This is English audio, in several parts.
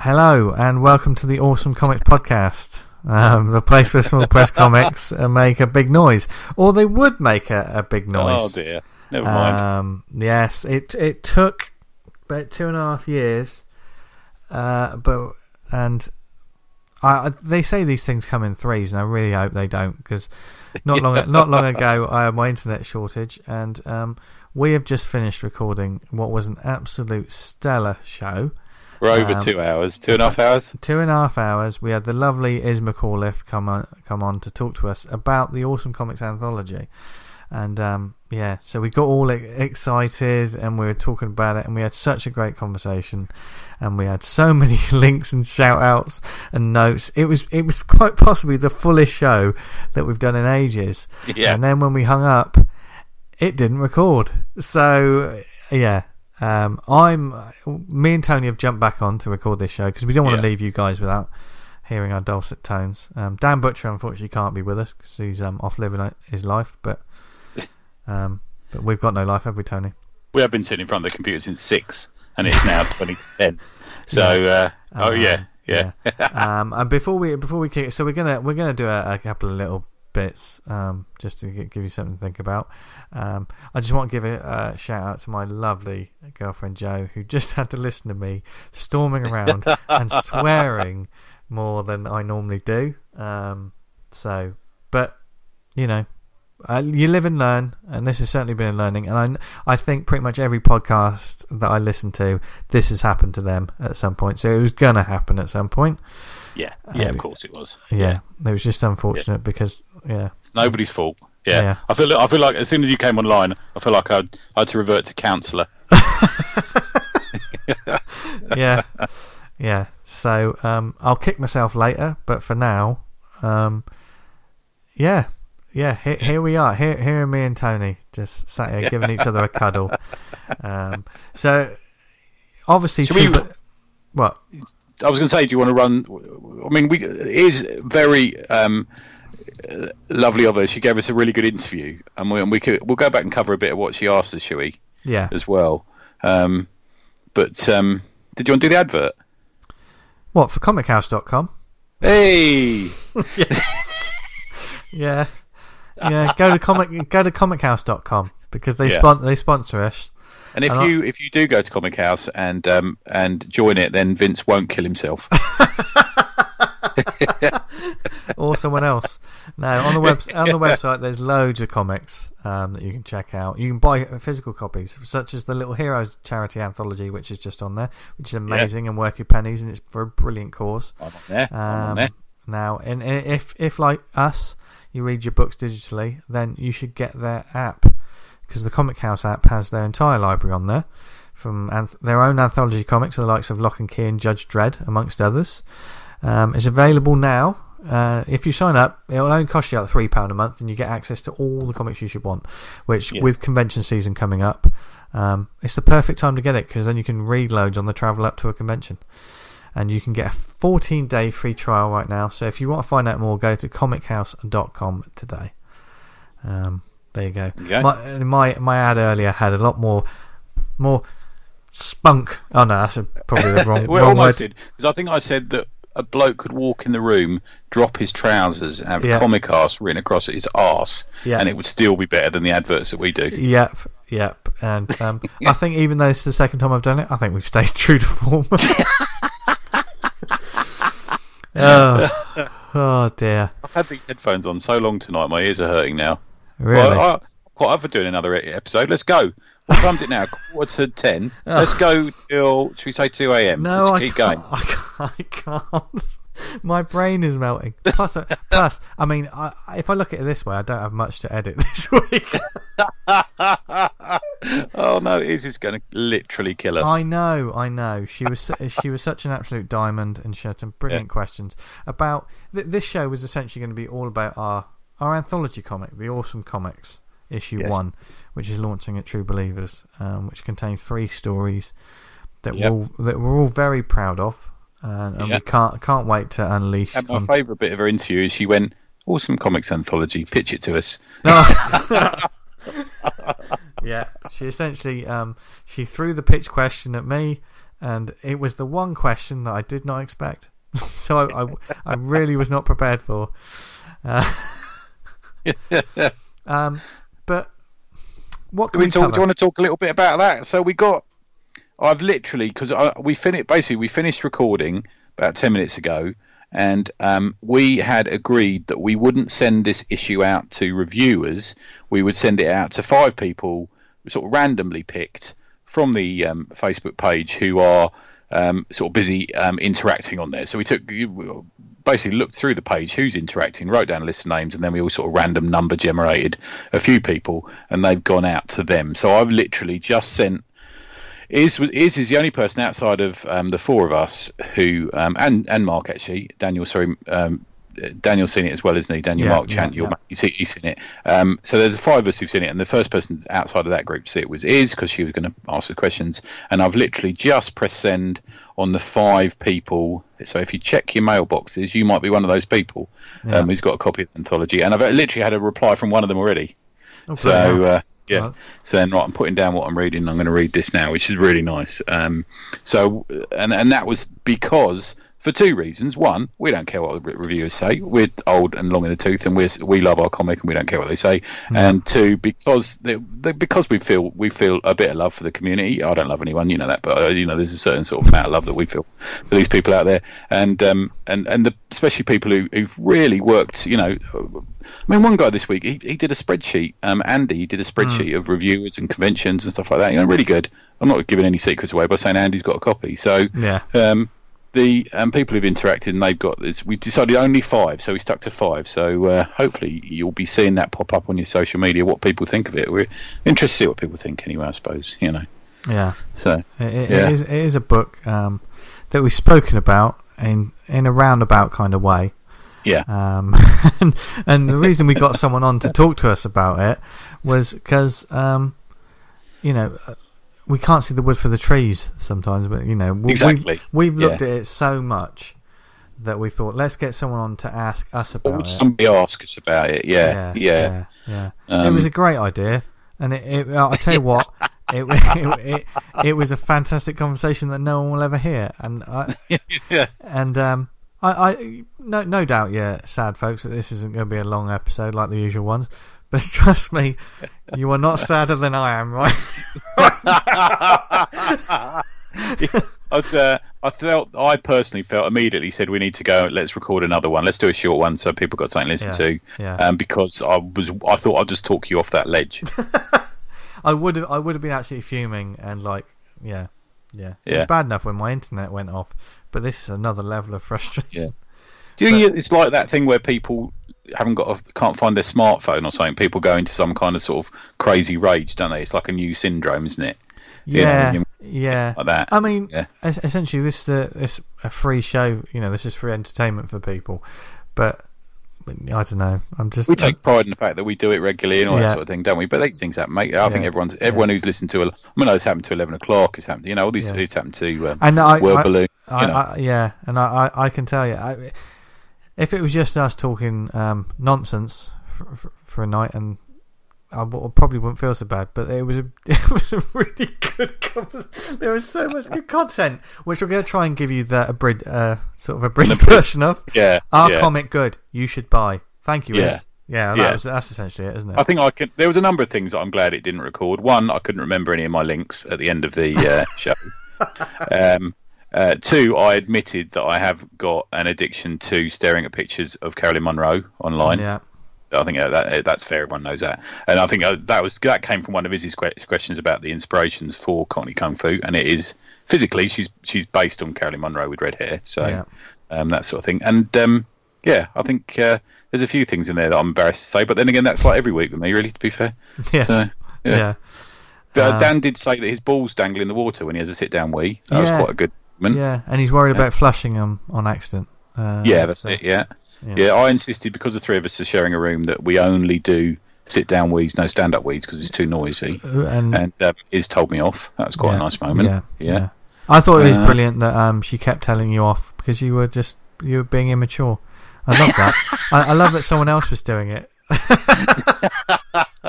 Hello and welcome to the Awesome Comics Podcast, the place where small press comics make a big noise, or they would make a big noise. Oh dear, never mind. Yes, it took about 2.5 years, they say these things come in threes, and I really hope they don't, because not long ago I had my internet shortage, and we have just finished recording what was an absolute stellar show. For over 2 hours, 2.5 hours. 2.5 hours. We had the lovely Iz McAuliffe come on to talk to us about the Awesome Comics anthology, and so we got all excited and we were talking about it, and we had such a great conversation, and we had so many links and shout outs and notes. It was quite possibly the fullest show that we've done in ages. Yeah. And then when we hung up, it didn't record. So yeah. Me and Tony have jumped back on to record this show because we don't want to leave you guys without hearing our dulcet tones. Dan Butcher unfortunately can't be with us because he's off living his life, but we've got no life, have we, Tony? We have been sitting in front of the computer since 6, and it's now 2010. So yeah. And before we kick it, so we're gonna do a couple of little bits just to give you something to think about. I just want to give a shout out to my lovely girlfriend Jo, who just had to listen to me storming around and swearing more than I normally do. But you know, you live and learn, and this has certainly been a learning. And I think pretty much every podcast that I listen to, this has happened to them at some point. So it was gonna happen at some point. Yeah, of course it was. Yeah, it was just unfortunate because it's nobody's fault. Yeah. I feel like as soon as you came online, I feel like I had to revert to counsellor. Yeah. So I'll kick myself later, but for now, here we are. Here are me and Tony just sat here giving each other a cuddle. So obviously, what? I was going to say, do you want to run? I mean, it is very lovely of her. She gave us a really good interview, and we'll go back and cover a bit of what she asked us, shall we? Yeah. As well. But did you want to do the advert? What, for ComicHouse.com? Hey. Yeah. Go to ComicHouse.com because they sponsor us. And if you do go to Comic House and join it, then Vince won't kill himself. Or someone else. No, on the website there's loads of comics that you can check out. You can buy physical copies, such as the Little Heroes charity anthology, which is just on there, which is amazing and worth your pennies, and it's for a brilliant cause. I'm on there. Now, and if like us, you read your books digitally, then you should get their app, because the Comic House app has their entire library on there, from their own anthology comics, the likes of Lock and Key and Judge Dredd, amongst others. It's available now. If you sign up, it'll only cost you like £3 a month, and you get access to all the comics you should want, which with convention season coming up, it's the perfect time to get it, because then you can read loads on the travel up to a convention. And you can get a 14-day free trial right now. So if you want to find out more, go to ComicHouse.com today. There you go. My ad earlier had a lot more spunk. Oh no, that's probably the wrong word. Did, because I think I said that a bloke could walk in the room, drop his trousers, and have Comic House written across his arse, and it would still be better than the adverts that we do. Yep. And I think even though it's the second time I've done it, I think we've stayed true to form. Oh dear. I've had these headphones on so long tonight, my ears are hurting now. Really? Well, I'm quite up for doing another episode. Let's go. What time's it now? 9:45. Let's go till, should we say 2 a.m? No, Let's keep going. I can't. My brain is melting. Plus, I mean, if I look at it this way, I don't have much to edit this week. Oh no, Izzy's going to literally kill us. I know. She was such an absolute diamond, and she had some brilliant questions about. This show was essentially going to be all about our anthology comic, the Awesome Comics issue 1, which is launching at True Believers, which contains 3 stories that we're all very proud of. And we can't wait to unleash. And my favourite bit of her interview is she went, "Awesome Comics anthology, pitch it to us." Yeah, she essentially she threw the pitch question at me, and it was the one question that I did not expect. So I really was not prepared for. But what can we talk? cover? Do you want to talk a little bit about that? So I've literally, because we finished recording about 10 minutes ago, and we had agreed that we wouldn't send this issue out to reviewers. We would send it out to 5 people, sort of randomly picked from the Facebook page, who are sort of busy interacting on there. So we basically looked through the page, who's interacting, wrote down a list of names, and then we all sort of random number generated a few people, and they've gone out to them. So I've literally just sent. Is the only person outside of the 4 of us who and Mark, actually, Daniel's seen it as well, isn't he? Daniel, Mark, Chant, he's seen it. So there's 5 of us who've seen it, and the first person outside of that group to see it was because she was going to ask the questions, and I've literally just pressed send on the 5 people. So if you check your mailboxes, you might be one of those people who's got a copy of the anthology, and I've literally had a reply from one of them already. Okay. So. Yeah, right. So then I'm putting down what I'm reading. I'm going to read this now, which is really nice. So that was because, for 2 reasons. One, we don't care what the reviewers say. We're old and long in the tooth, and we love our comic, and we don't care what they say. And 2, because because we feel a bit of love for the community. I don't love anyone, you know that, but there's a certain sort of amount of love that we feel for these people out there, and especially people who've really worked. I mean, one guy this week, he did a spreadsheet. Andy did a spreadsheet of reviewers and conventions and stuff like that. Really good. I'm not giving any secrets away by saying Andy's got a copy. So the people who've interacted, and they've got this. We decided only 5, so we stuck to 5. So hopefully you'll be seeing that pop up on your social media, what people think of it. We're interested to see what people think anyway, I suppose. Yeah. So it is a book that we've spoken about in a roundabout kind of way. Yeah. And the reason we got someone on to talk to us about it was because we can't see the wood for the trees sometimes, but exactly. We've looked at it so much that we thought, let's get someone on to ask us about it. Would somebody ask us about it? Yeah. It was a great idea, and I tell you what, it was a fantastic conversation that no one will ever hear, and I no doubt, sad folks, that this isn't going to be a long episode like the usual ones. But trust me, you are not sadder than I am, right? I personally felt immediately said we need to go. Let's record another one. Let's do a short one so people got something to listen to. Yeah. Because I thought I'd just talk you off that ledge. I would have been absolutely fuming and It was bad enough when my internet went off, but this is another level of frustration. Yeah. Do you think it's like that thing where people can't find their smartphone or something? People go into some kind of sort of crazy rage, don't they? It's like a new syndrome, isn't it? Yeah. Like that. I mean, essentially, this is a free show. This is free entertainment for people. But I don't know. We take pride in the fact that we do it regularly and all that sort of thing, don't we? But these things happen, mate. I think everyone who's listened to it's happened to 11 o'clock. It's happened. All these it's happened to Word Balloon. I can tell you, if it was just us talking nonsense for a night, and I probably wouldn't feel so bad. But it was a really good conversation. There was so much good content, which we're going to try and give you sort of a British version of. Our comic good. You should buy. Thank you, Iz. That's essentially it, isn't it? I think there was a number of things that I'm glad it didn't record. One, I couldn't remember any of my links at the end of the show. 2, I admitted that I have got an addiction to staring at pictures of Caroline Munro online. Yeah. I think that's fair. Everyone knows that, and I think that came from one of his questions about the inspirations for Cockney Kung Fu, and it is physically she's based on Caroline Munro with red hair, so that sort of thing. And I think there's a few things in there that I'm embarrassed to say, but then again, that's like every week with me, really. To be fair, Dan did say that his balls dangle in the water when he has a sit down wee. That was quite a good moment. Yeah, and he's worried about flushing them on accident. That's it. Yeah, I insisted, because the 3 of us are sharing a room, that we only do sit-down weeds, no stand-up weeds, because it's too noisy. And Iz told me off. That was quite a nice moment. Yeah. I thought it was brilliant that she kept telling you off because you were being immature. I love that. I love that someone else was doing it.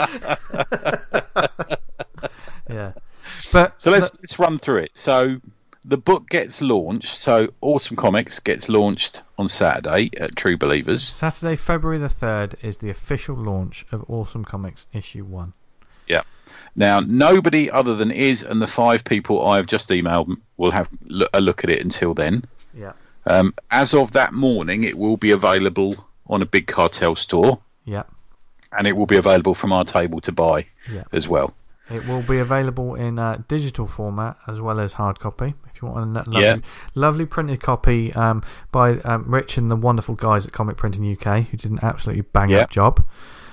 So let's run through it. So the book gets launched. So Awesome Comics gets launched on Saturday at True Believers. Saturday, February the 3rd is the official launch of Awesome Comics issue 1. Yeah. Now, nobody other than Iz and the 5 people I've just emailed will have a look at it until then. Yeah. As of that morning, it will be available on a Big Cartel store. Yeah. And it will be available from our table to buy as well. It will be available in digital format as well as hard copy. If you want a lovely printed copy by Rich and the wonderful guys at Comic Printing UK, who did an absolutely bang-up job.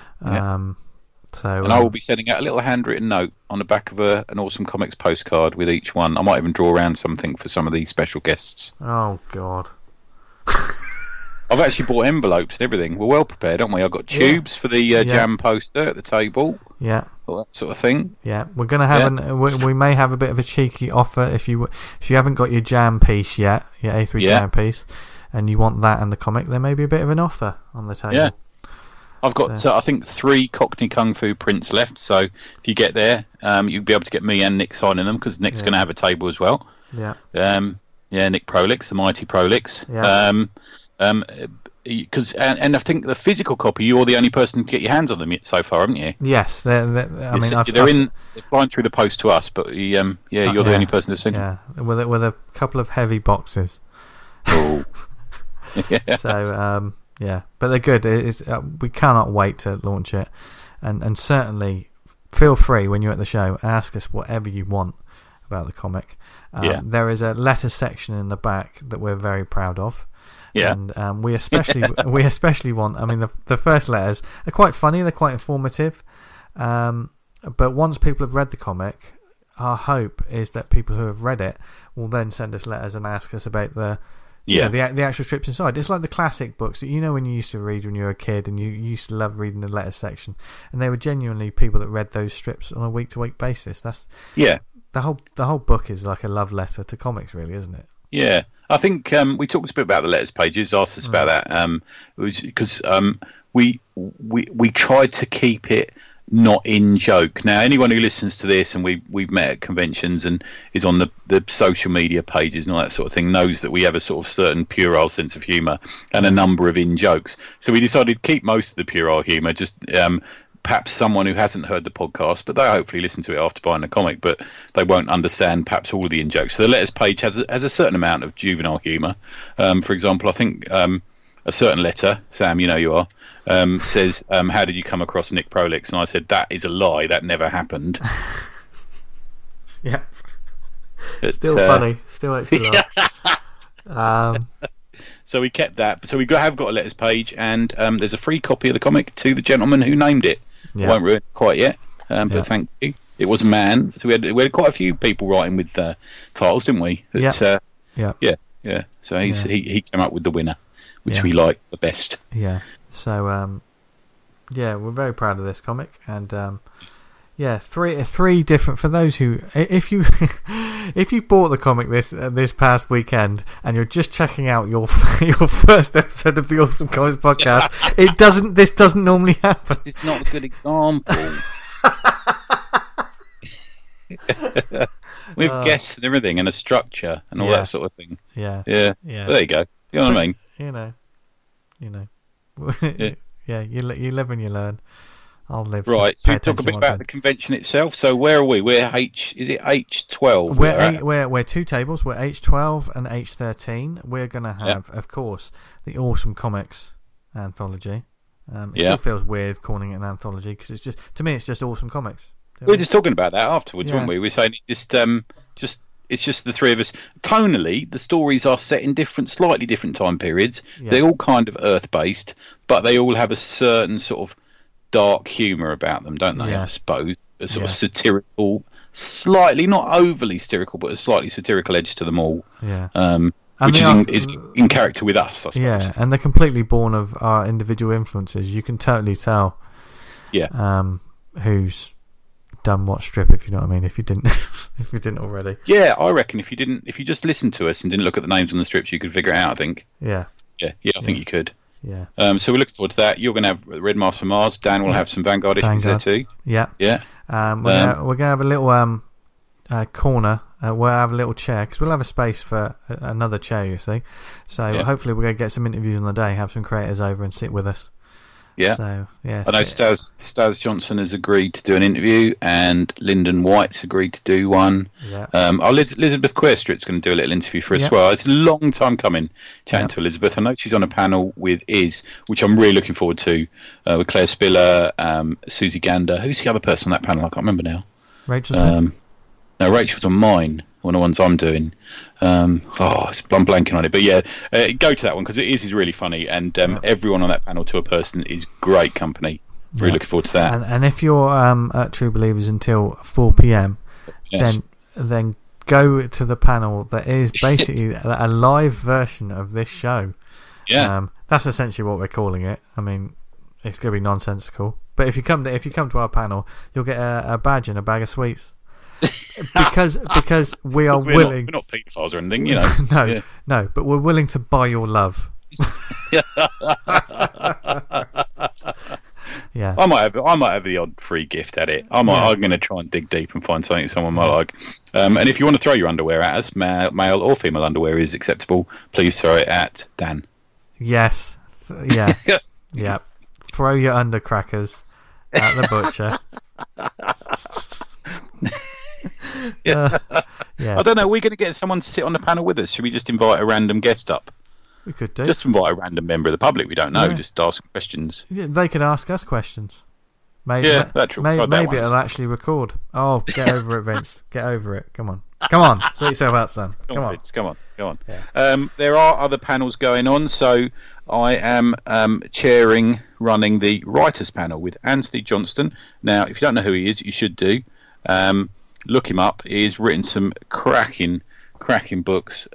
And I will be sending out a little handwritten note on the back of an Awesome Comics postcard with each one. I might even draw around something for some of these special guests. Oh, God. I've actually bought envelopes and everything. We're well prepared, aren't we? I've got tubes for the jam poster at the table. Yeah. All that sort of thing. Yeah, we're going to have we may have a bit of a cheeky offer if you haven't got your jam piece yet, your A3 jam piece, and you want that and the comic, there may be a bit of an offer on the table. Yeah. I've got, I think, 3 Cockney Kung Fu prints left, so if you get there, you'll be able to get me and Nick signing them, because Nick's going to have a table as well. Yeah. Nick Prolix, the mighty Prolix. Yeah. Because and I think the physical copy, you're the only person to get your hands on them so far, haven't you? Yes, they're flying through the post to us, but you're the only person who's seen them. Yeah, with a couple of heavy boxes. Oh. So but they're good. We cannot wait to launch it, and certainly feel free when you're at the show, ask us whatever you want about the comic. There is a letter section in the back that we're very proud of. Yeah. And we especially want. I mean, the first letters are quite funny. They're quite informative. But once people have read the comic, our hope is that people who have read it will then send us letters and ask us about the actual strips inside. It's like the classic books that when you used to read when you were a kid, and you used to love reading the letters section, and they were genuinely people that read those strips on a week-to-week basis. That's the whole book is like a love letter to comics, really, isn't it? Yeah, I think we talked a bit about the letters pages. Asked us about that. It was because we tried to keep it not in joke. Now, anyone who listens to this and we've met at conventions and is on the social media pages and all that sort of thing knows that we have a sort of certain puerile sense of humour and a number of in jokes. So we decided to keep most of the puerile humour. Just perhaps someone who hasn't heard the podcast, but they'll hopefully listen to it after buying the comic, but they won't understand perhaps all of the in-jokes. So the letters page has a certain amount of juvenile humour. For example, I think a certain letter, Sam, you know you are, says, how did you come across Nick Prolix? And I said, that is a lie, that never happened. Yeah. Still funny. Still actually laugh. So we kept that. So we have got a letters page, and there's a free copy of the comic to the gentleman who named it. I won't ruin it quite yet, but thank you. It was a man. So we had quite a few people writing with titles, didn't we? Yeah. So he came up with the winner, which we liked the best. Yeah. So we're very proud of this comic, and three different, for those who, if you bought the comic this past weekend and you're just checking out your first episode of the Awesome Comics podcast, this doesn't normally happen. This is not a good example. With guests and everything, and a structure and all that sort of thing. Yeah. Well, there you go. You know what I mean? You know. You live and you learn. I'll live. Right, so we talk a bit about the convention itself. So where are we? We're is it H12? We're 2 tables. We're H12 and H13. We're going to have, of course, the Awesome Comics anthology. It still feels weird calling it an anthology because it's just Awesome Comics. We were just talking about that afterwards, weren't we? We were saying it's just the 3 of us. Tonally, the stories are set in slightly different time periods. Yeah. They're all kind of Earth-based, but they all have a certain sort of dark humour about them, don't they? I suppose a sort of satirical, slightly not overly satirical, but a slightly satirical edge to them all. Which is in character with us, I suppose. Yeah, and they're completely born of our individual influences. You can totally tell. Who's done what strip, if you know what I mean. If you didn't already. Yeah, I reckon if you just listened to us and didn't look at the names on the strips, you could figure it out. I think. Yeah, I think you could. Yeah. So we're looking forward to that. You're going to have Red Mask from Mars. Dan will have some Vanguard issues there too. Yeah. Yeah. We're going to have a little corner. We'll have a little chair because we'll have a space for another chair. You see, so hopefully we're going to get some interviews on the day. Have some creators over and sit with us. Yeah. So yeah. I know Stas Johnson has agreed to do an interview, and Lyndon White's agreed to do one. Yeah. Elizabeth Querstrett's going to do a little interview for us as well. It's a long time coming chatting to Elizabeth. I know she's on a panel with Iz, which I'm really looking forward to, with Claire Spiller, Susie Gander. Who's the other person on that panel? I can't remember now. Rachel Smith? No, Rachel's on mine. One of the ones I'm doing. I'm blanking on it, but yeah, go to that one because it is really funny, and everyone on that panel to a person is great company. Really looking forward to that. And if you're at True Believers until 4 p.m, then go to the panel that is basically a live version of this show. Yeah, that's essentially what we're calling it. I mean, it's going to be nonsensical, but if you come to our panel, you'll get a badge and a bag of sweets. because we are willing. We're not paedophiles or anything, you know. No, but we're willing to buy your love. Yeah. I might have the odd free gift at it. I'm going to try and dig deep and find something someone might like. And if you want to throw your underwear at us, male or female underwear is acceptable. Please throw it at Dan. Yes. Yeah. Yeah. Throw your undercrackers at the butcher. Yeah. I don't know. Are we going to get someone to sit on the panel with us? Should we just invite a random guest up? We could do. Just invite a random member of the public. We don't know. Just ask questions. Yeah, they could ask us questions. Maybe, that's true. Maybe it'll actually record. Oh, get over it, Vince. Get over it. Come on. Sort yourself out, son. Come on. Vince, come on. Yeah. There are other panels going on. So I am running the writers panel with Anthony Johnston. Now, if you don't know who he is, you should do. Look him up. He's written some cracking books,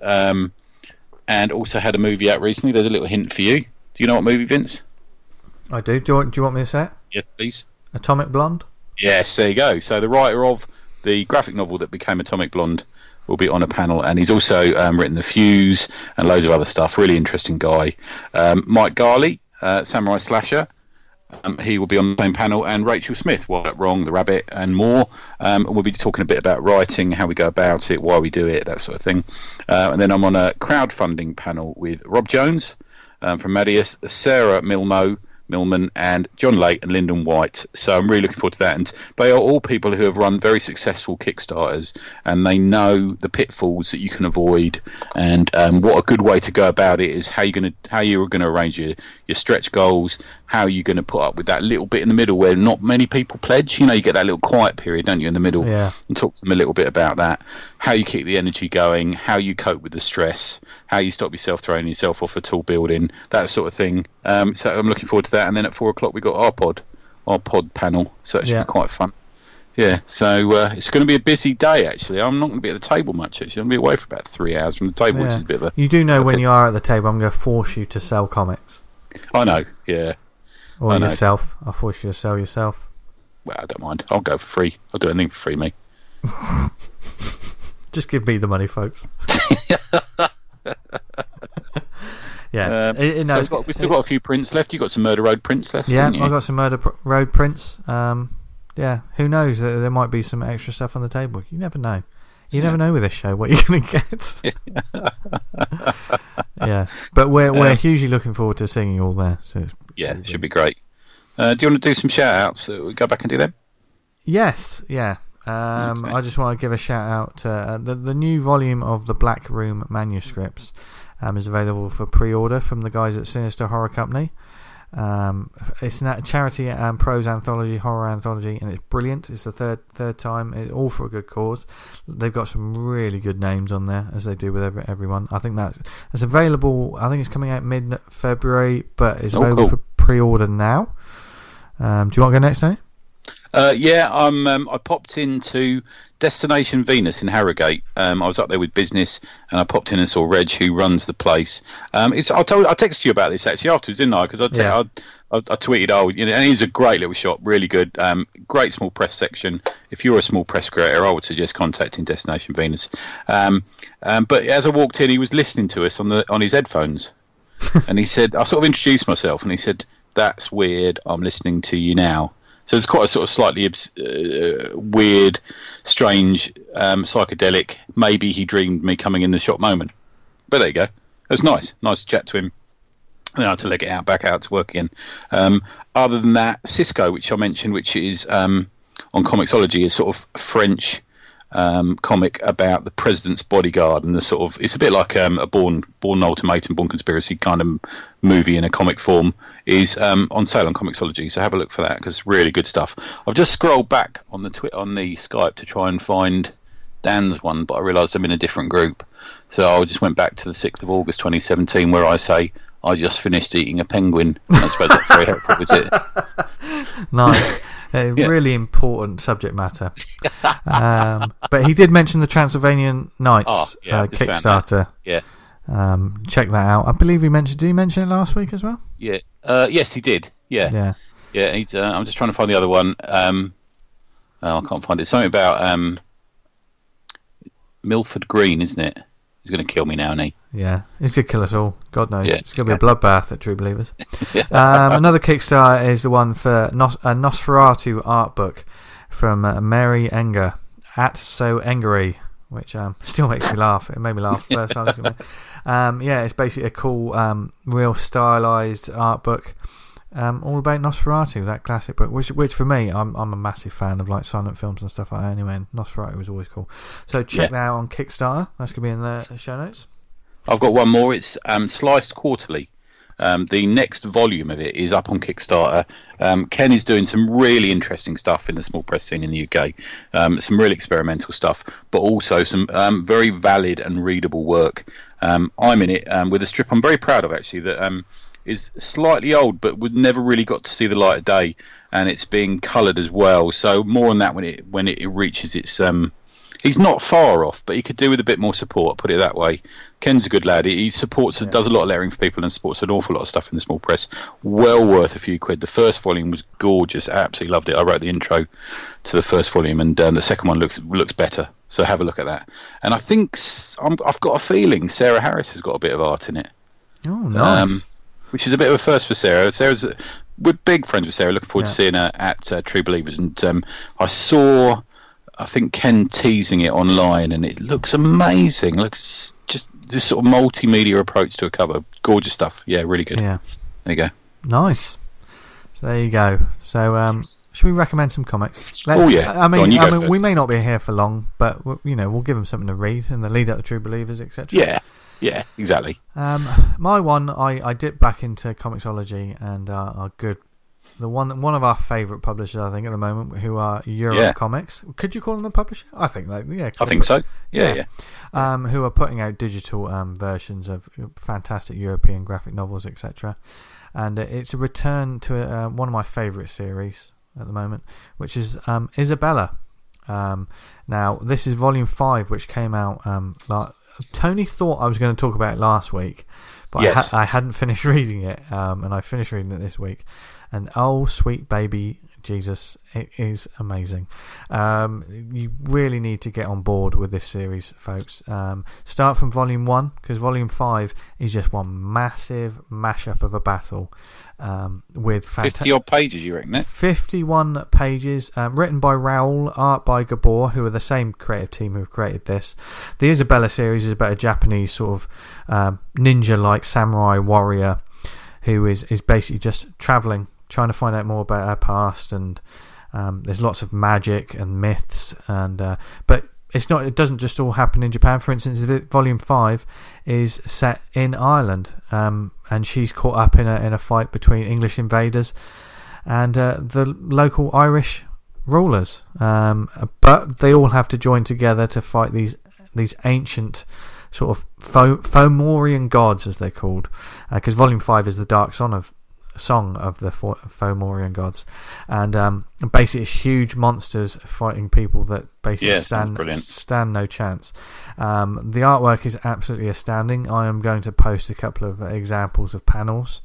and also had a movie out recently. There's a little hint for you. Do you know what movie, Vince? I do. Do you want me to say it? Yes, please. Atomic Blonde? Yes, there you go. So the writer of the graphic novel that became Atomic Blonde will be on a panel, and he's also written The Fuse and loads of other stuff. Really interesting guy. Mike Garley, Samurai Slasher. He will be on the same panel, and Rachel Smith, Right, Wrong, The Rabbit, and more. We'll be talking a bit about writing, how we go about it, why we do it, that sort of thing. And then I'm on a crowdfunding panel with Rob Jones from Medius, Sarah Millman, and John Lake and Lyndon White. So I'm really looking forward to that. And they are all people who have run very successful Kickstarters, and they know the pitfalls that you can avoid, and what a good way to go about it is how you're going to arrange your stretch goals, how you're going to put up with that little bit in the middle where not many people pledge. You know, you get that little quiet period, don't you, in the middle? Yeah. And talk to them a little bit about that, how you keep the energy going, how you cope with the stress, how you stop yourself throwing yourself off a tall building, that sort of thing. So I'm looking forward to that. And then at 4 o'clock we got our pod panel, so that should be quite fun. Yeah, so it's going to be a busy day, actually. I'm not going to be at the table much, actually. I'm going to be away for about 3 hours from the table, which is a bit of a... You do know when you are at the table, I'm going to force you to sell comics. I know, yeah. Or yourself. I'll force you to sell yourself. Well, I don't mind. I'll go for free. I'll do anything for free, mate. Just give me the money, folks. Yeah. We've still got a few prints left. You've got some Murder Road prints left, yeah, I've got some Murder Road prints. Yeah, who knows? There might be some extra stuff on the table. You never know. You never know with this show what you're going to get. Yeah, but we're hugely looking forward to seeing you all there. So it should be great. Do you want to do some shout-outs? We go back and do them? Yes, yeah. I just want to give a shout-out to the new volume of the Black Room manuscripts is available for pre-order from the guys at Sinister Horror Company. It's a charity and prose anthology, horror anthology, and it's brilliant. It's the third time, all for a good cause. They've got some really good names on there, as they do with everyone. I think that's available. I think it's coming out mid-February, but it's available for pre-order now. Do you want to go next, Tony? I popped into Destination Venus in Harrogate. I was up there with business, and I popped in and saw Reg, who runs the place. I texted you about this actually afterwards, didn't I? Because I tweeted, and it is a great little shop, really good, great small press section. If you're a small press creator, I would suggest contacting Destination Venus. But as I walked in, he was listening to us on his headphones, and he said, I sort of introduced myself, and he said, "That's weird. I'm listening to you now." So it's quite a sort of slightly weird, strange, psychedelic. Maybe he dreamed me coming in the shop moment. But there you go. It was nice to chat to him. And I had to leg it back out to work again. Other than that, Cisco, which I mentioned, which is on Comixology, is sort of French comic about the president's bodyguard, and the sort of, it's a bit like a Born Ultimatum, Born Conspiracy kind of movie in a comic form, is on sale on Comixology. So have a look for that, because it's really good stuff. I've just scrolled back on the Skype to try and find Dan's one, but I realised I'm in a different group. So I just went back to the 6th of August 2017, where I say I just finished eating a penguin. I suppose that's very helpful, is it? Nice. Really important subject matter. But he did mention the Transylvanian Nights Kickstarter. Yeah. Check that out. I believe did he mention it last week as well? Yeah. Yes, he did. Yeah. He's. I'm just trying to find the other one. I can't find it. Something about Milford Green, isn't it? He's going to kill me now, isn't he? Yeah, he's going to kill us all. God knows. Yeah. It's going to be a bloodbath at True Believers. Another Kickstarter is the one for a Nosferatu art book from Mary Enger, at So Engery, which still makes me laugh. It made me laugh first time. It's basically a cool, real stylized art book, all about Nosferatu, that classic book. Which for me, I'm a massive fan of like silent films and stuff like that. Anyway, and Nosferatu was always cool. So check that out on Kickstarter. That's gonna be in the show notes. I've got one more. It's Sliced Quarterly. The next volume of it is up on Kickstarter. Ken is doing some really interesting stuff in the small press scene in the UK. Some really experimental stuff, but also some very valid and readable work. I'm in it with a strip I'm very proud of, actually, that is slightly old, but would never really got to see the light of day, and it's being coloured as well. So more on that when it reaches its. He's not far off, but he could do with a bit more support. Put it that way. Ken's a good lad. He supports, does a lot of lettering for people, and supports an awful lot of stuff in the small press. Well worth a few quid. The first volume was gorgeous. I absolutely loved it. I wrote the intro to the first volume, and the second one looks better. So have a look at that. And I think I've got a feeling Sarah Harris has got a bit of art in it. Oh, nice. Which is a bit of a first for Sarah. We're big friends with Sarah. Looking forward to seeing her at True Believers. And I saw, I think, Ken teasing it online, and it looks amazing. Looks just this sort of multimedia approach to a cover. Gorgeous stuff. Yeah, really good. Yeah. There you go. Nice. So there you go. So should we recommend some comics? I mean, we may not be here for long, but we'll give them something to read in the lead up to True Believers, etc. Yeah, exactly. My one, I dipped back into Comixology, and are good. One of our favourite publishers, I think, at the moment, who are Euro Comics. Could you call them a publisher? I think I think so. Yeah. Who are putting out digital versions of fantastic European graphic novels, etc. And it's a return to one of my favourite series at the moment, which is Isabella. Now, this is Volume 5, which came out Tony thought I was going to talk about it last week, but I hadn't finished reading it, and I finished reading it this week. And oh, sweet baby Jesus, it is amazing. You really need to get on board with this series, folks. Start from Volume 1, because Volume 5 is just one massive mashup of a battle with 50-odd pages, you reckon it? 51 pages, written by Raoul, art by Gabor, who are the same creative team who have created this. The Isabella series is about a Japanese sort of ninja-like samurai warrior who is basically just travelling, trying to find out more about her past, and there's lots of magic and myths, and but it doesn't just all happen in Japan. For instance, Volume 5 is set in Ireland, and she's caught up in a fight between English invaders and the local Irish rulers, but they all have to join together to fight these ancient sort of Fomorian gods, as they're called, because Volume 5 is the dark song of the Fomorian gods, and basically it's huge monsters fighting people that basically stand no chance. The artwork is absolutely astounding. I am going to post a couple of examples of panels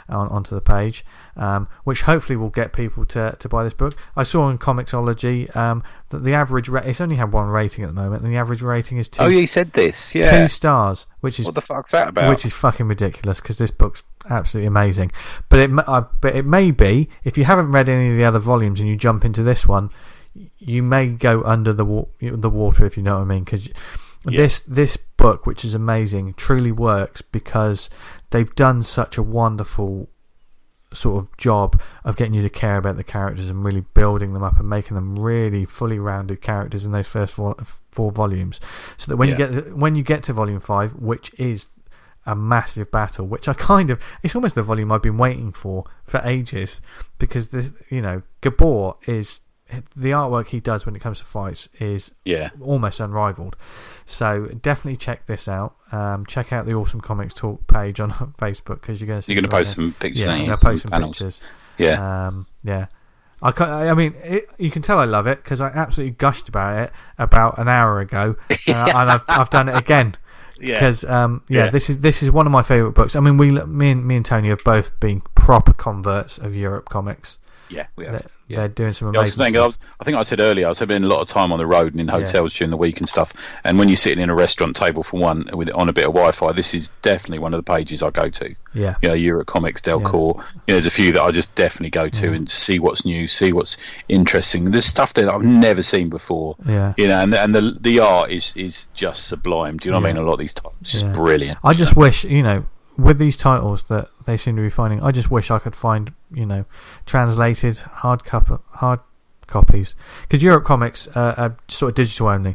onto the page, which hopefully will get people to buy this book. I saw on Comixology that the average it's only had 1 rating at the moment, and the average rating is 2. Oh, you said this, yeah. 2 stars, which is what the fuck's that about? Which is fucking ridiculous because this book's absolutely amazing. But it may be, if you haven't read any of the other volumes and you jump into this one, you may go under the water, if you know what I mean, because this book, which is amazing, truly works because they've done such a wonderful sort of job of getting you to care about the characters and really building them up and making them really fully rounded characters in those first 4 volumes, so that when you get to volume 5, which is a massive battle, which it's almost the volume I've been waiting for ages, because this, Gabor is, the artwork he does when it comes to fights is almost unrivaled. So definitely check this out. Check out the Awesome Comics Talk page on Facebook, because you're going to see. You're going to post some pictures. Yeah, I'm going to post some pictures. Yeah. I mean, you can tell I love it because I absolutely gushed about it about an hour ago, and I've done it again. Because this is one of my favourite books. I mean, me and Tony have both been proper converts of Europe comics. Yeah, we have. They're doing some amazing stuff. I think I said earlier, I was spending a lot of time on the road and in hotels during the week and stuff. And when you're sitting in a restaurant table for one on a bit of Wi-Fi, this is definitely one of the pages I go to. Yeah, Europe Comics, Delcourt. There's a few that I just definitely go to and see what's new, see what's interesting. There's stuff that I've never seen before. Yeah, and the art is just sublime. Do you know what I mean? A lot of these titles, just brilliant. I just wish, with these titles that they seem to be finding, I just wish I could find, translated hard copies, because Europe Comics are sort of digital only.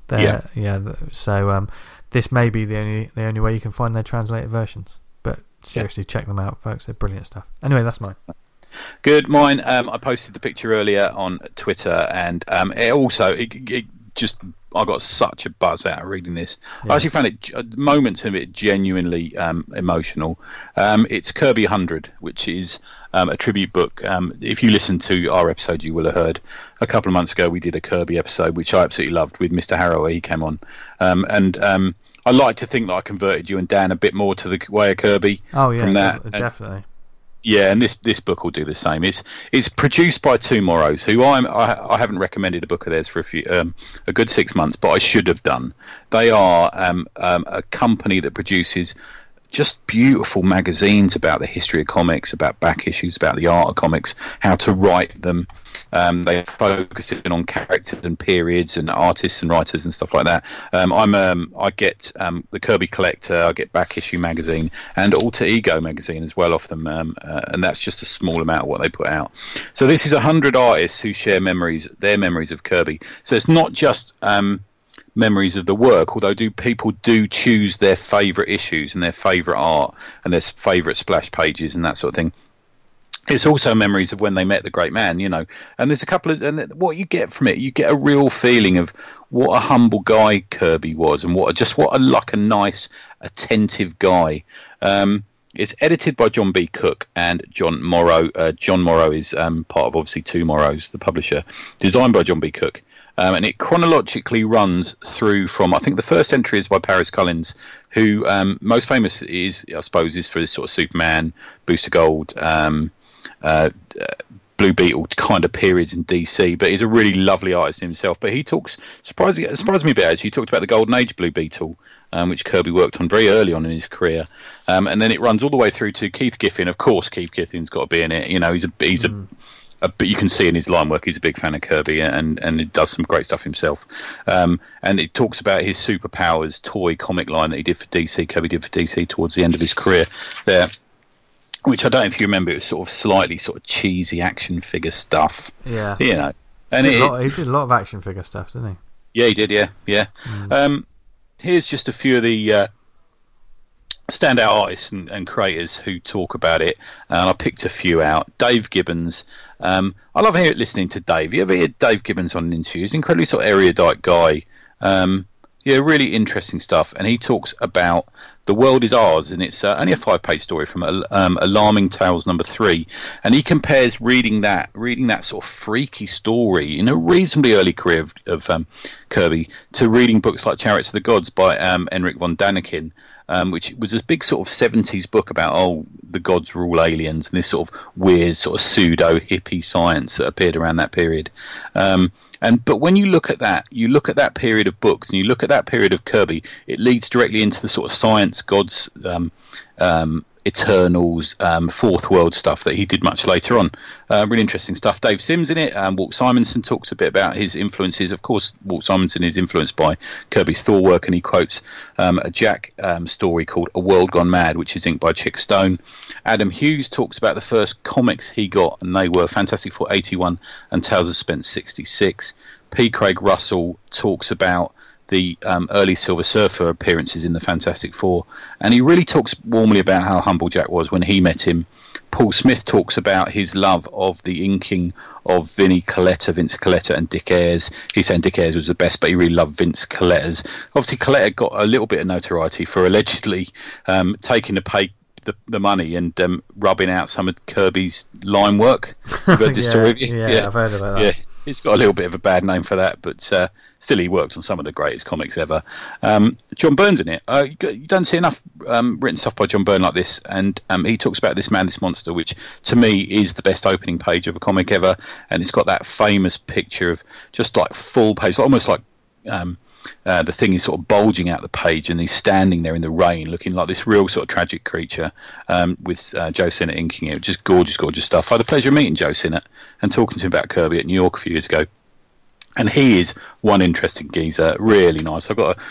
So this may be the only way you can find their translated versions. But seriously, check them out, folks. They're brilliant stuff. Anyway, that's mine. Good. Mine. I posted the picture earlier on Twitter, and it just. I got such a buzz out of reading this. I actually found it moments of it genuinely emotional. It's Kirby 100, which is a tribute book. If you listen to our episode, you will have heard a couple of months ago we did a Kirby episode, which I absolutely loved, with Mr. Harrow. He came on, and I like to think that I converted you and Dan a bit more to the way of Kirby. Oh yeah, from that. Definitely. Yeah, and this book will do the same. It's produced by Two Morrows, who I haven't recommended a book of theirs for a good 6 months, but I should have done. They are a company that produces just beautiful magazines about the history of comics, about back issues, about the art of comics, how to write them. They focus on characters and periods and artists and writers and stuff like that. I get the Kirby Collector, I get Back Issue magazine and Alter Ego magazine as well off them, and that's just a small amount of what they put out. So this is 100 artists who share their memories of Kirby. So it's not just memories of the work, although people do choose their favourite issues and their favourite art and their favourite splash pages and that sort of thing. It's also memories of when they met the great man, and there's a couple of, and what you get from it, you get a real feeling of what a humble guy Kirby was, and what a nice, attentive guy. It's edited by John B. Cook and John Morrow. John Morrow is part of, obviously, Two Morrows, the publisher. Designed by John B. Cook. And it chronologically runs through from, I think the first entry is by Paris Cullins, who most famous is, I suppose, is for this sort of Superman, Booster Gold, Blue Beetle kind of periods in DC, but he's a really lovely artist himself. But he talks, surprised me a bit, actually. He talked about the Golden Age Blue Beetle, which Kirby worked on very early on in his career, and then it runs all the way through to Keith Giffen. Of course, Keith Giffen's got to be in it. But you can see in his line work he's a big fan of Kirby, and he does some great stuff himself. And it talks about his Superpowers toy comic line that he did for DC. Kirby did for DC towards the end of his career there, which I don't know if you remember. It was sort of slightly sort of cheesy action figure stuff. Yeah, and he did a lot of action figure stuff, didn't he? Yeah, he did. Yeah. Here's just a few of the standout artists and creators who talk about it, and I picked a few out. Dave Gibbons. I love listening to Dave. You ever hear Dave Gibbons on an interview? He's an incredibly sort of erudite guy. Really interesting stuff. And he talks about The World Is Ours, and it's only a 5-page story from Alarming Tales number 3. And he compares reading that sort of freaky story in a reasonably early career of Kirby to reading books like Chariots of the Gods by Enric von Daniken. which was this big sort of 70s book about the gods were all aliens, and this sort of weird sort of pseudo hippie science that appeared around that period. But when you look at that period of books, and you look at that period of Kirby, it leads directly into the sort of science gods, Eternals, Fourth World stuff that he did much later on. Really interesting stuff. Dave Sims in it. Walt Simonson talks a bit about his influences. Of course, Walt Simonson is influenced by Kirby's Thor work, and he quotes a Jack story called A World Gone Mad, which is inked by Chick Stone. Adam Hughes talks about the first comics he got, and they were Fantastic Four 81 and Tales of Suspense 66. P. Craig Russell talks about the early Silver Surfer appearances in the Fantastic Four, and he really talks warmly about how humble Jack was when he met him. Paul Smith talks about his love of the inking of Vince Coletta and Dick Ayers. He's saying Dick Ayers was the best, but he really loved Vince Coletta's. Obviously, Coletta got a little bit of notoriety for allegedly taking the money and rubbing out some of Kirby's line work. You've heard this story? Yeah, I've heard about that. Yeah. It's got a little bit of a bad name for that, but still he worked on some of the greatest comics ever. John Byrne's in it. You don't see enough written stuff by John Byrne like this, and he talks about This Man, This Monster, which to me is the best opening page of a comic ever, and it's got that famous picture of just like full page, almost like the thing is sort of bulging out the page, and he's standing there in the rain looking like this real sort of tragic creature, with Joe Sinnott inking it. Just gorgeous stuff. I had the pleasure of meeting Joe Sinnott and talking to him about Kirby at New York a few years ago, and he is one interesting geezer, really nice. I've got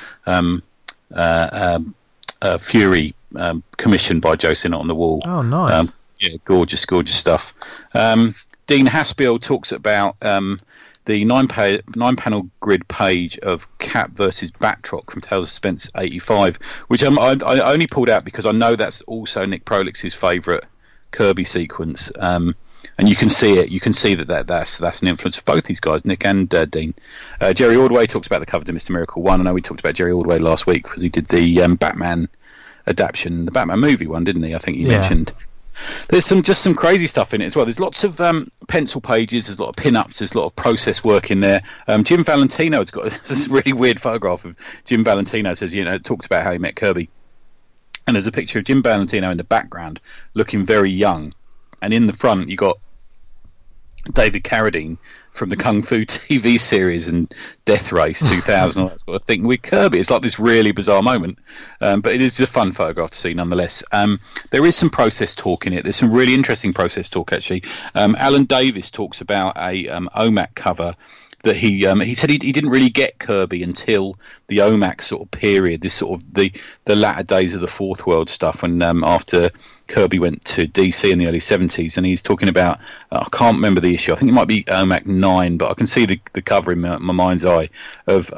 a Fury commissioned by Joe Sinnott on the wall. Oh, nice. Yeah, gorgeous stuff. Dean Haspiel talks about the nine-panel grid page of Cap versus Batroc from Tales of Suspense 85, which I only pulled out because I know that's also Nick Prolix's favourite Kirby sequence, and you can see it. You can see that's an influence of both these guys, Nick and Dean. Jerry Ordway talks about the cover to Mr. Miracle 1. I know we talked about Jerry Ordway last week because he did the Batman adaptation, the Batman movie one, didn't he? I think you mentioned. There's some crazy stuff in it as well. There's lots of pencil pages, there's a lot of pin-ups, there's a lot of process work in there. Jim Valentino has got this really weird photograph of Jim Valentino. Says, talks about how he met Kirby, and there's a picture of Jim Valentino in the background looking very young, and in the front you got David Carradine from the Kung Fu TV series and Death Race 2000, all that sort of thing with Kirby. It's like this really bizarre moment, but it is a fun photograph to see nonetheless. There is some process talk in it. There's some really interesting process talk actually. Alan Davis talks about a OMAC cover that he said he didn't really get Kirby until the OMAC sort of period, this sort of the latter days of the Fourth World stuff, and after Kirby went to DC in the early 70s, and he's talking about, I can't remember the issue, I think it might be OMAC 9, but I can see the cover in my mind's eye of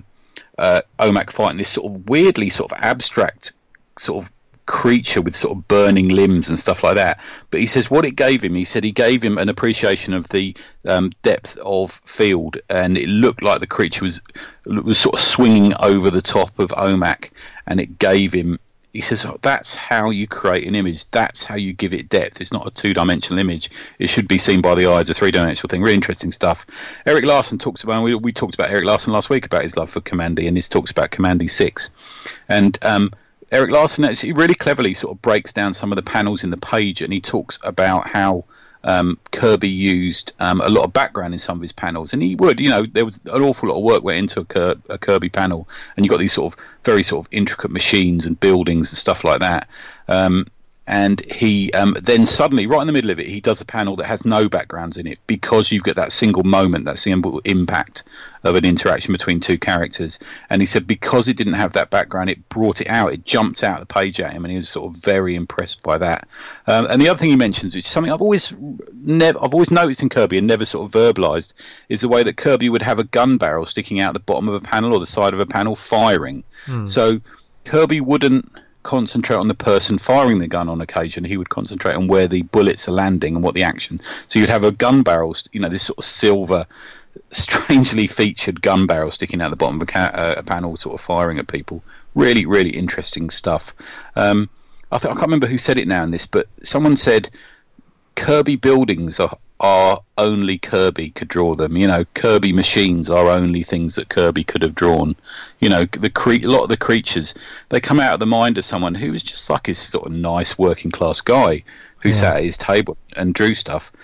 OMAC fighting this sort of weirdly sort of abstract sort of creature with sort of burning limbs and stuff like that. But he says what it gave him, he said he gave him an appreciation of the depth of field, and it looked like the creature was sort of swinging over the top of OMAC, and it gave him, he says, that's how you create an image, that's how you give it depth. It's not a two-dimensional image, it should be seen by the eye as a three-dimensional thing. Really interesting stuff. Eric Larson talks about, we talked about Eric Larson last week about his love for Kamandi, and this talks about Kamandi 6, and Eric Larson actually really cleverly sort of breaks down some of the panels in the page, and he talks about how Kirby used a lot of background in some of his panels, and he would, there was an awful lot of work went into a Kirby panel, and you got these sort of very sort of intricate machines and buildings and stuff like that. And he then suddenly, right in the middle of it, he does a panel that has no backgrounds in it, because you've got that single moment, that single impact of an interaction between two characters. And he said because it didn't have that background, it brought it out, it jumped out the page at him, and he was sort of very impressed by that. And the other thing he mentions, which is something I've always noticed in Kirby and never sort of verbalized, is the way that Kirby would have a gun barrel sticking out the bottom of a panel or the side of a panel firing. So Kirby wouldn't concentrate on the person firing the gun on occasion. He would concentrate on where the bullets are landing and what the action. So you'd have a gun barrel, this sort of silver, strangely featured gun barrel sticking out the bottom of a panel, sort of firing at people. Really, really interesting stuff. I can't remember who said it now in this, but someone said Kirby buildings are are only Kirby could draw them. You know, Kirby machines are only things that Kirby could have drawn. You know, a lot of the creatures, they come out of the mind of someone who was just like his sort of nice working class guy who sat at his table and drew stuff.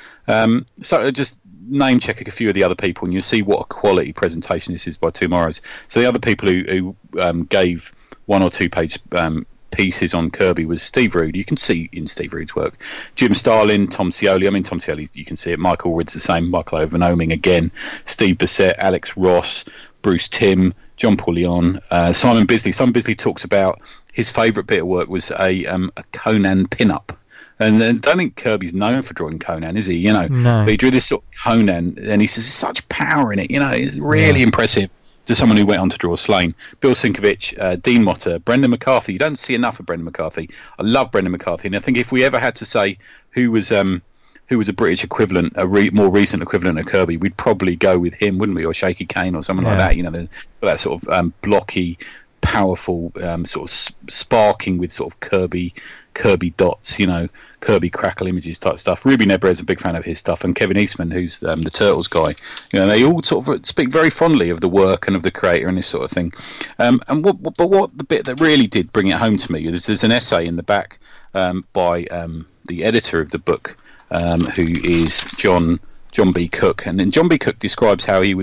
So just name check a few of the other people, and you'll see what a quality presentation this is by Two Morrows. So the other people who gave 1 or 2 page pieces on Kirby was Steve Rude. You can see in Steve Rude's work. Jim Starlin, Tom Scioli. I mean, Tom Scioli, you can see it. Michael Wood's the same. Michael Overnoming again. Steve Bissett, Alex Ross, Bruce Timm, John Paul Leon, Simon Bisley. Simon Bisley talks about his favourite bit of work was a Conan pin-up. And I don't think Kirby's known for drawing Conan, is he? You know, no. But he drew this sort of Conan, and he says there's such power in it. You know, it's really impressive. To someone who went on to draw Slane, Bill Sienkiewicz, Dean Motter, Brendan McCarthy. You don't see enough of Brendan McCarthy. I love Brendan McCarthy, and I think if we ever had to say who was a British equivalent, more recent equivalent of Kirby, we'd probably go with him, wouldn't we? Or Shaky Kane or someone like that. You know, that sort of blocky, powerful, sort of sparking with sort of Kirby dots, you know, Kirby crackle images type stuff. Ruby Nebra is a big fan of his stuff, and Kevin Eastman, who's the Turtles guy. You know, they all sort of speak very fondly of the work and of the creator and this sort of thing. And what the bit that really did bring it home to me is there's an essay in the back by the editor of the book, who is John B. Cook, and then John B. Cook describes how he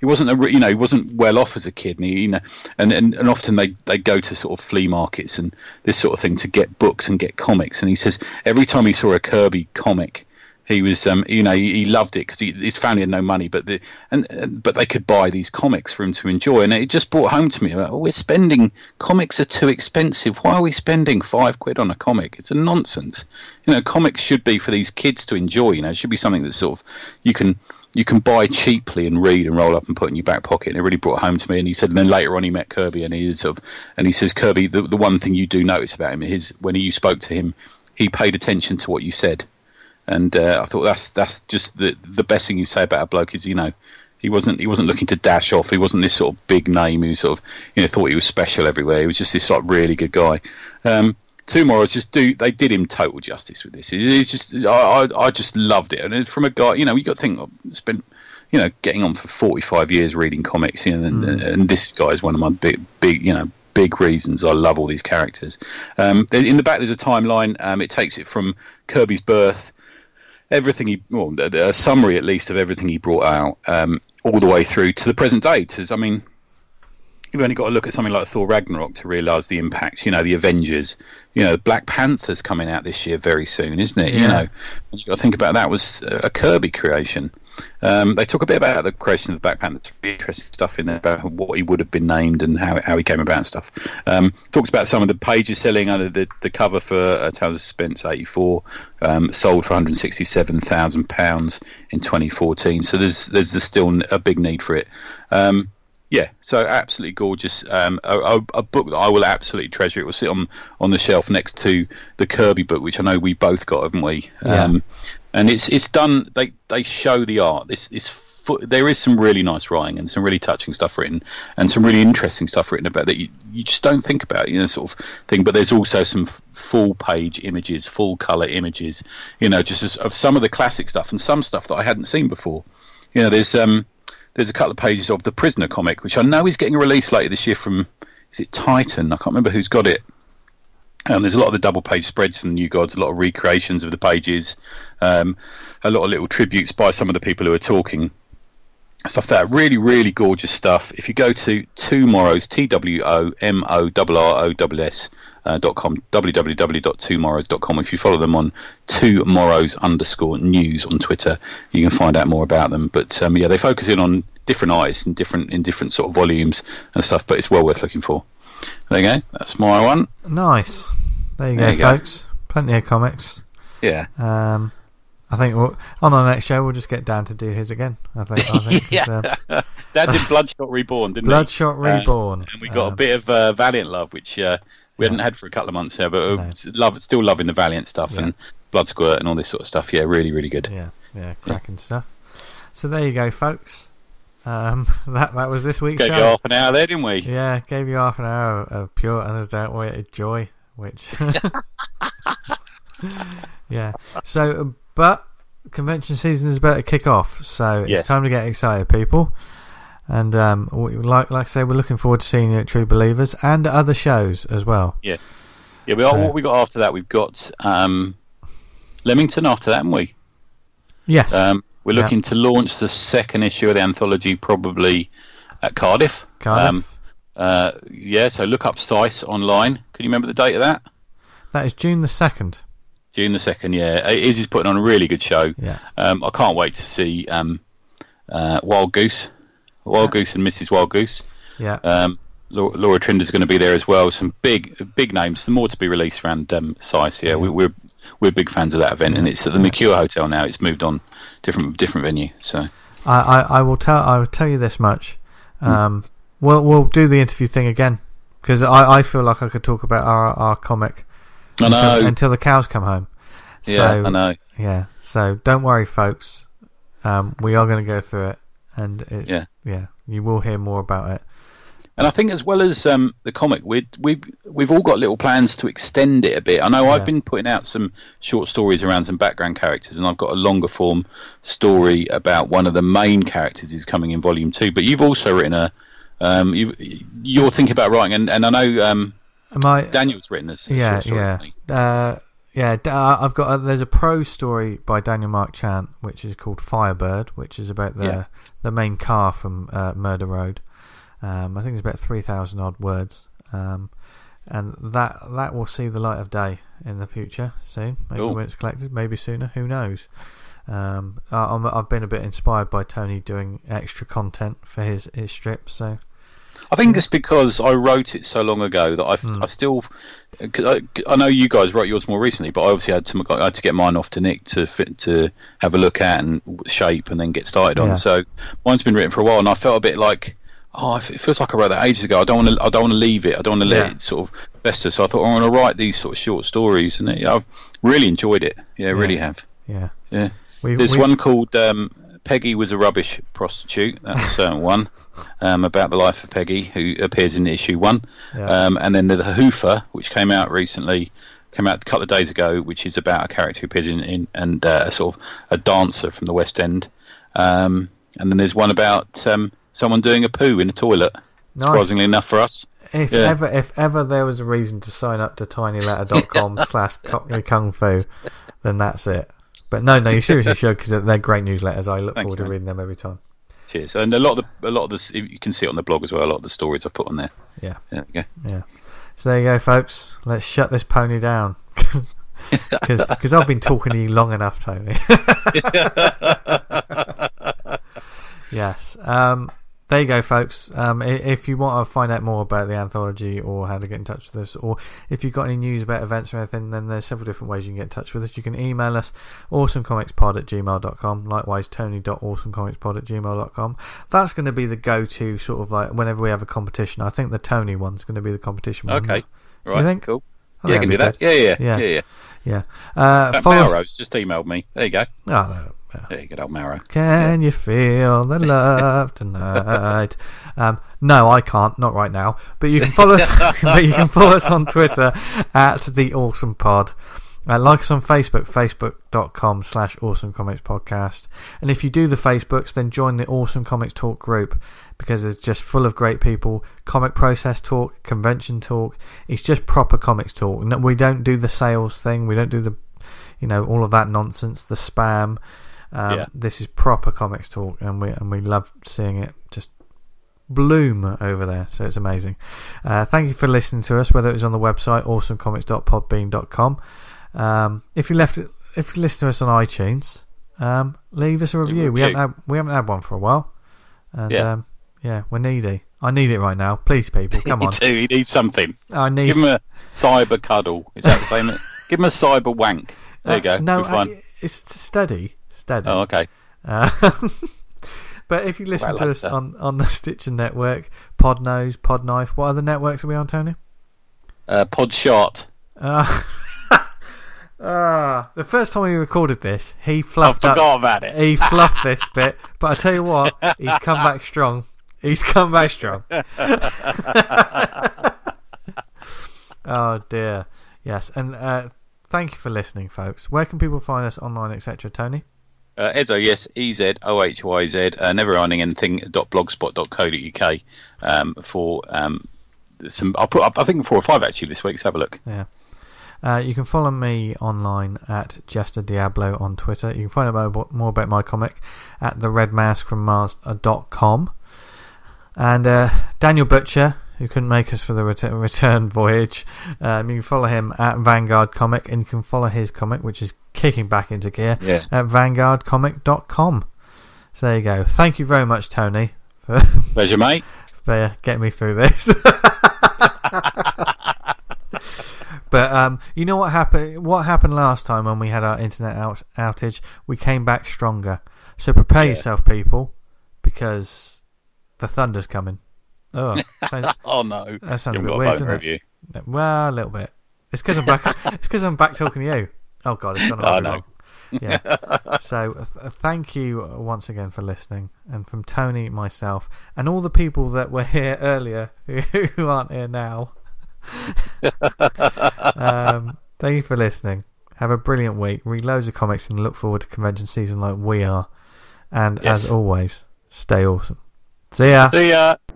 wasn't well off as a kid, and and often they go to sort of flea markets and this sort of thing to get books and get comics, and he says every time he saw a Kirby comic, he was he loved it because his family had no money, but they could buy these comics for him to enjoy, and it just brought home to me about, comics are too expensive. Why are we spending £5 on a comic? It's a nonsense. You know, comics should be for these kids to enjoy. You know, it should be something that sort of you can buy cheaply and read and roll up and put in your back pocket. And it really brought home to me. And he said, and then later on he met Kirby, and he says, Kirby, the one thing you do notice about him is when you spoke to him, he paid attention to what you said. And I thought that's just the best thing you say about a bloke is, you know, he wasn't looking to dash off. He wasn't this sort of big name who sort of, you know, thought he was special everywhere. He was just this like really good guy. Two Morrows they did him total justice with this. It's just I just loved it. And from a guy, you know, you got to think, spent, you know, getting on for 45 years reading comics, you know, and this guy is one of my big reasons I love all these characters. In the back there's a timeline. It takes it from Kirby's birth, a summary at least of everything he brought out, all the way through to the present day. Because I mean, you've only got to look at something like Thor Ragnarok to realise the impact. You know, the Avengers. You know, Black Panther's coming out this year very soon, isn't it? Yeah. You know, you got to think about that was a Kirby creation. They talk a bit about the creation of the Black Panther. Really interesting stuff in there about what he would have been named and how he came about and stuff. Talks about some of the pages selling under the cover for Tales of Suspense 84, sold for £167,000 in 2014. So there's still a big need for it. Yeah, so absolutely gorgeous. A book that I will absolutely treasure. It will sit on the shelf next to the Kirby book, which I know we both got, haven't we? Yeah. And it's done. They show the art. There is some really nice writing and some really touching stuff written, and some really interesting stuff written about that you just don't think about, you know, sort of thing. But there's also some full page images, full colour images, you know, just of some of the classic stuff and some stuff that I hadn't seen before. You know, there's a couple of pages of the Prisoner comic, which I know is getting released later this year from, is it Titan? I can't remember who's got it. There's a lot of the double page spreads from the New Gods, a lot of recreations of the pages, a lot of little tributes by some of the people who are talking, stuff like that. Really, really gorgeous stuff. If you go to Two Morrows, TWOMORROWS.com, www.twomorrows.com. If you follow them on Two Morrows _news on Twitter, you can find out more about them. But they focus in on different artists in different sort of volumes and stuff. But it's well worth looking for. There you go. That's my one. Nice. There you go, folks. Plenty of comics. Yeah. I think on our next show we'll just get Dan to do his again. I think. Yeah. Dan did Bloodshot Reborn, didn't he? Bloodshot Reborn. And we got a bit of Valiant love, which we hadn't had for a couple of months now, but still loving the Valiant stuff and Blood Squirt and all this sort of stuff. Yeah, really, really good. Yeah, cracking stuff. So there you go, folks. That was this week's show. Gave you half an hour there, didn't we? Yeah, gave you half an hour of pure unadulterated joy, which yeah. So, but convention season is about to kick off, so it's Yes. time to get excited, people. And like I say, we're looking forward to seeing you at True Believers and other shows as well. Yes. Yeah, what we got after that, we've got Leamington after that, haven't we? Yes. We're looking to launch the second issue of the anthology probably at Cardiff. Cardiff. So look up Sice online. Can you remember the date of that? That is June the 2nd. June the 2nd, yeah. Izzy's putting on a really good show. Yeah. I can't wait to see Wild Goose. Wild Goose and Mrs. Wild Goose. Yeah. Laura Trinder's going to be there as well. Some big names. Some more to be released around Sice. Yeah, we're big fans of that event, and it's at the Mercure Hotel now. It's moved on different venue. So I will tell you this much. We'll do the interview thing again because I feel like I could talk about our comic until the cows come home. Yeah, I know. Yeah, so don't worry, folks. We are going to go through it, and it's you will hear more about it. And I think as well as the comic, we've all got little plans to extend it a bit. I know I've been putting out some short stories around some background characters, and I've got a longer form story about one of the main characters who's coming in volume 2. But you've also written you're thinking about writing, and I know Daniel's written a short story. I've got there's a prose story by Daniel Mark Chant, which is called Firebird, which is about the main car from Murder Road. I think it's about 3,000 odd words, and that will see the light of day in the future soon. Maybe when it's collected, maybe sooner. Who knows? I've been a bit inspired by Tony doing extra content for his strips. So I think it's because I wrote it so long ago that I still. I know you guys wrote yours more recently, but I obviously I had to get mine off to Nick to have a look at and shape and then get started on. So mine's been written for a while, and I felt a bit like. It feels like I wrote that ages ago. I don't want to leave it. I don't want to let it sort of fester. So I thought I want to write these sort of short stories, and I've really enjoyed it. Yeah, really have. Yeah. There's one called Peggy Was a Rubbish Prostitute. That's one about the life of Peggy, who appears in issue 1. And then the Hoofer, which came out a couple of days ago, which is about a character who appears in and a sort of a dancer from the West End. And then there's one about someone doing a poo in a toilet. Nice. Surprisingly enough for us. If ever there was a reason to sign up to tinyletter.com/Cockney Kung Fu, then that's it. But no, you seriously should, because they're great newsletters. I look forward to reading them every time. Cheers. And a lot of this you can see it on the blog as well. A lot of the stories I put on there. Yeah. Yeah. So there you go, folks. Let's shut this pony down. Because I've been talking to you long enough, Tony. Yes. There you go, folks. If you want to find out more about the anthology or how to get in touch with us, or if you've got any news about events or anything, then there's several different ways you can get in touch with us. You can email us awesomecomicspod@gmail.com. Likewise, tony.awesomecomicspod@gmail.com. That's going to be the go-to sort of like whenever we have a competition. I think the Tony one's going to be the competition one. Okay. Right. Do you think? Cool. Yeah, can do that. Yeah. Maro's just emailed me. There you go. Oh, no. There you go, old Maro. Can you feel the love tonight? No, I can't. Not right now. But you can follow us. But you can follow us on Twitter @TheAwesomePod. Like us on Facebook, facebook.com/AwesomeComicsPodcast. And if you do the Facebooks, then join the Awesome Comics Talk group, because it's just full of great people. Comic process talk, convention talk. It's just proper comics talk. We don't do the sales thing. We don't do the, all of that nonsense, the spam. This is proper comics talk, and we love seeing it just bloom over there. So it's amazing. Thank you for listening to us, whether it was on the website awesomecomics.podbean.com. If you listen to us on iTunes, leave us a review. We haven't had one for a while, and we're needy. I need it right now. Please, people, come on. He needs something. Give him a cyber cuddle. Is that the same? Give him a cyber wank. There you go. No, it's steady. Oh, okay. But if you listen to us on the Stitcher network, Podnose, Podknife, what other networks are we on, Tony? Podshot. The first time we recorded this, he fluffed I forgot about it. He fluffed this bit, but I tell you what, he's come back strong. Oh dear. Yes, and thank you for listening, folks. Where can people find us online, etc., Tony? Ezo, yes, EZOHYZ, neverrunningenthing.blogspot.co.uk for some. I'll put up, I think, 4 or 5 actually this week. Let's have a look. Yeah. You can follow me online at Jester Diablo on Twitter. You can find out more about my comic at theredmaskfrommars.com. And Daniel Butcher, who couldn't make us for the return voyage, you can follow him at Vanguard Comic, and you can follow his comic, which is kicking back into gear, at vanguardcomic.com. So there you go. Thank you very much, Tony. Pleasure, mate. For getting me through this. But you know what happened? What happened last time when we had our internet outage? We came back stronger. So prepare yourself, people, because the thunder's coming. Oh, oh no! That sounds a bit weird, doesn't it? Well, a little bit. It's because I'm back. It's because I'm back talking to you. Oh God, it's gone on wrong. Yeah. So thank you once again for listening, and from Tony, myself, and all the people that were here earlier who aren't here now. Thank you for listening. Have a brilliant week. Read loads of comics and look forward to convention season like we are. And as always, stay awesome. See ya.